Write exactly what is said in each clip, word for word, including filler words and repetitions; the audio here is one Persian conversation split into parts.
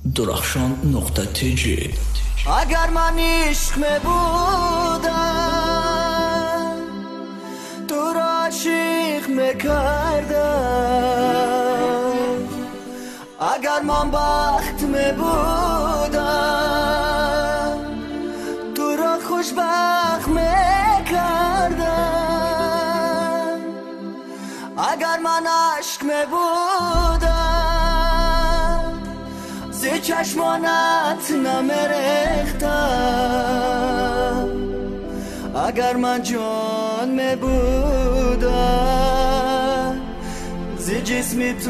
درخشان نقطه تیجی. اگر من عشق میبودم تو را عاشق میکردم، اگر من بخت میبودم تو را خوشبخت میکردم، اگر من عشق میبودم زی چشمانت نمیرختم، اگر من جان میبودم زی جسمی تو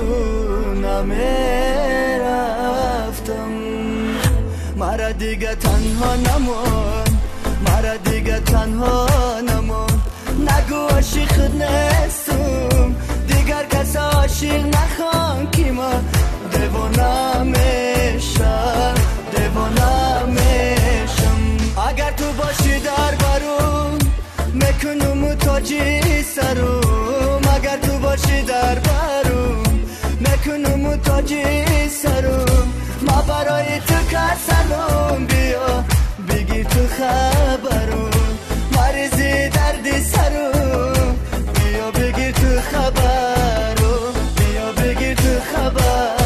نمیرفتم. مرا دیگه تنها نمون، مرا دیگه تنها نمون، نگو عاشق نیستم، دیگر کس عاشق نخوان که ما دیوانه میشم، دیوانه میشم. اگر تو باشی در برون میکنم تاجی سرم، اگر تو باشی در برون میکنم تاجی سرم. ما برای تو کسلم، بیا بگیر تو خبرم، مریضی دردی سرم، بیا بگیر تو خبرم، بیا بگیر تو خبرم.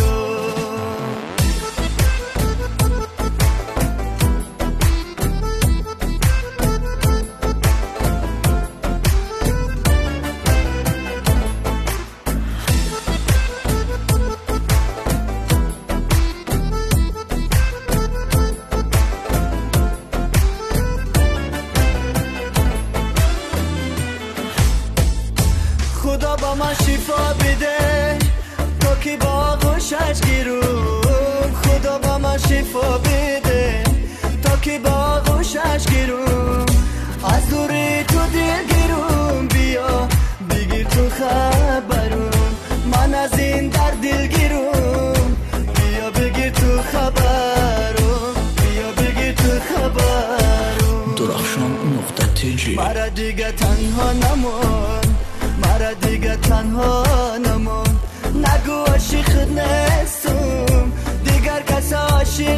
خدا با من شفا بده تا که با آغوشش گیرم، خدا با من شفا بده تا که با آغوشش گیرم، از دوری تو دل گیرم، بیا بگیر تو خبرم، من از این در دل گیرم، بیا بگیر تو خبرم، بیا بگیر تو خبرم. درخشان نقطه تیجی. مرا دیگه تنها نمون، مرا دیگه تنها نمون، نگو عاشق نیستم، دیگر کس عاشق